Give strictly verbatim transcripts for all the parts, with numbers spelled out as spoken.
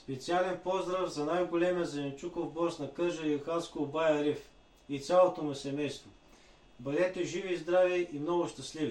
Специален поздрав за най-големия зеленчуков борс на Кърджали и Хасково бай Ариф и цялото му семейство. Бъдете живи и здрави и много щастливи!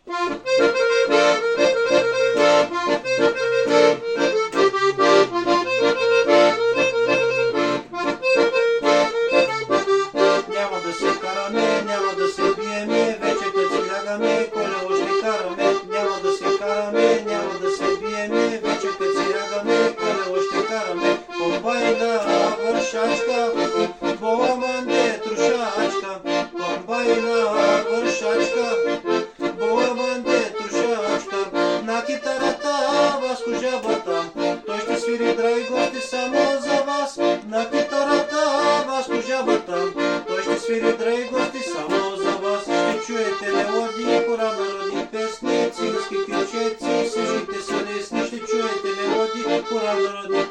Няма да се караме, няма да се биеме, вече като си лягаме, колело ще караме. Няма да се караме, няма да се биеме, вече като си лягаме, колело ще караме. Комбайна вършачка, боламанде трушачка, комбайна вършачка, боламанде трушачка. На китарата Васко жабата, той ще свири, драги гости, само за вас. На китарата Васко жабата, той ще свири, драги гости, само за вас. Ще чуете мелодии, хора, народни песни, цигански ключеци, свежите са лесни. Ще чуете мелодии, хора, народни